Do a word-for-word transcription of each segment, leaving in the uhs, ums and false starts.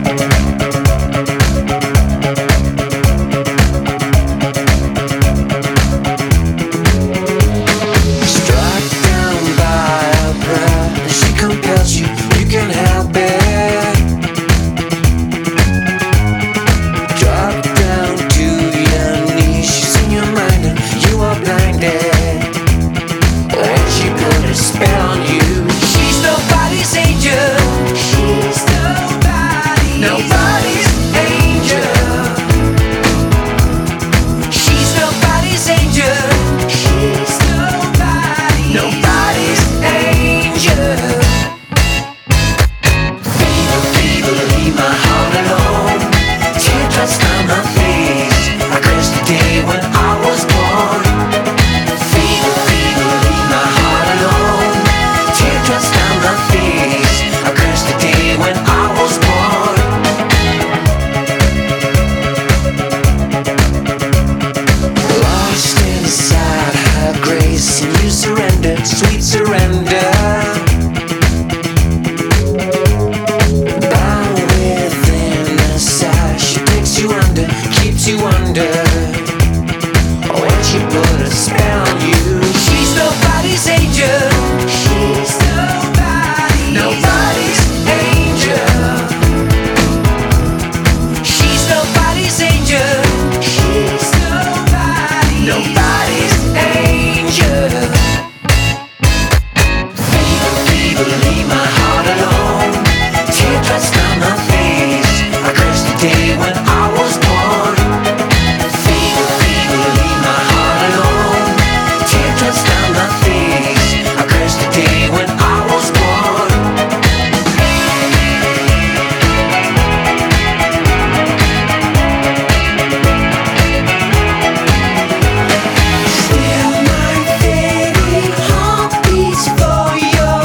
Sweet surrender. Bow within the sigh. She takes you under, keeps you under. When she put a spell on you, she's nobody's angel. She's nobody, nobody's angel. She's nobody's angel. She's nobody, nobody's angel. Leave my heart alone. Teardrops down my face. I curse the day when I was born. Fever, fever, leave my heart alone. Teardrops down my face. I curse the day when I was born. Still my fading heart beats for your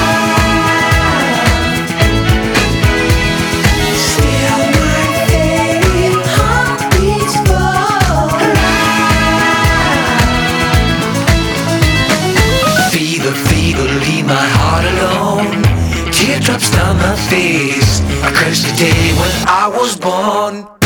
leave my heart alone. Teardrops down my face. I curse the day when I was born.